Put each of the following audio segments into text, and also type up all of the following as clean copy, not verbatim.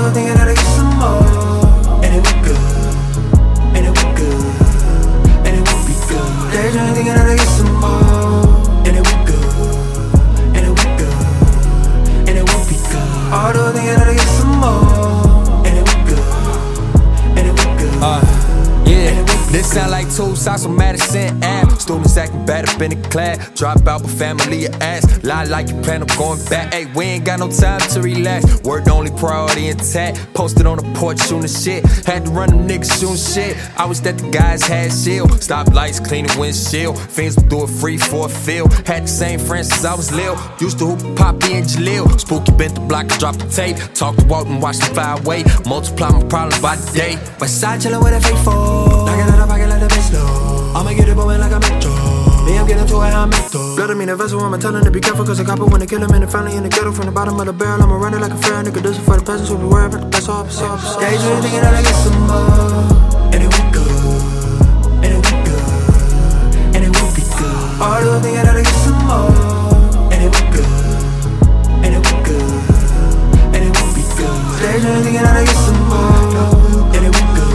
Auto thinking that I get some more. And it was good. And it was good. And it won't be good. Daydream thinking that I get some more. And it was good. And it was good. And it won't be good. Auto thinking that I get some more. And it was good. And it was good. Yeah, this sound like two songs from Madison Ave. Students acting bad up in the class. Drop out, but family your ass. Lie like you plan on going back. Hey, we ain't got no time to relax. Work the only priority intact. Posted on the porch shooting shit. Had to run them niggas shooting shit. I was that the guys had shield. Stop lights, clean the windshield. Fiends would do it free for a feel. Had the same friends since I was lil. Used to hoop Poppy and Jaleel. Spooky bent the block and dropped the tape. Talk to Walton, watch the fire away. Multiply my problems by the day. But side chillin' with a faithful. Knocking out the pocket like the bitch low. I'ma get it booming like a metro. Me, I'm getting to it how I'm mental. Blood me in the vessel, I'ma tell him to be careful. Cause a copper when they kill him and the family in the ghetto. From the bottom of the barrel, I'ma run it like a fair nigga. This is for the peasants who be worried about the best office. Daydream thinking that I get some more. And it was good. And it was good. And it won't be good. Auto thinking that I get some more. And it was good. And it was good. And it won't be good. Daydream thinking that I get some more. And it was good.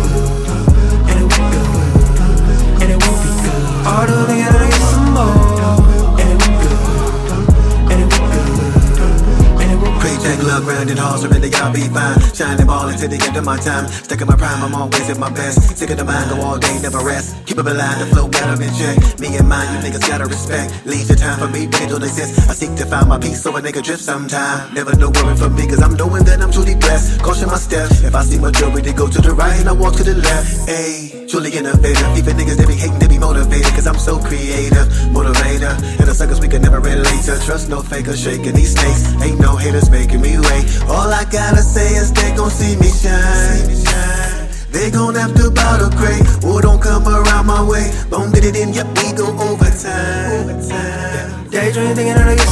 Auto thinking that I get some more. And it was good. And it was good. And it was good. Paycheck, love, grounded, halls, really I'll be fine. Shining ball until the end of my time. Stuck in my prime, I'm always at my best. Sick of the mind, go all day, never rest. Keep it alive, the flow got 'em in check. Me and mine, you niggas gotta respect. Leisure time for me, they don't exist. I seek to find my peace, so a nigga drift sometime. Never no worry for me, cause I'm knowing that I'm truly blessed. Caution my steps. If I see majority go to the right and I walk to the left. Ayy, truly innovative. Even niggas, they be hating, they be motivated. Cause I'm so creative, motivator. And the suckers we can never relate to. Trust no faker, shaking these snakes. Ain't no haters making me wait. All I gotta say is they gon' see me shine. They gon' have to bow the crate. Or don't come around my way. Boom, did it in, yep, we go overtime. Daydream thinking that I get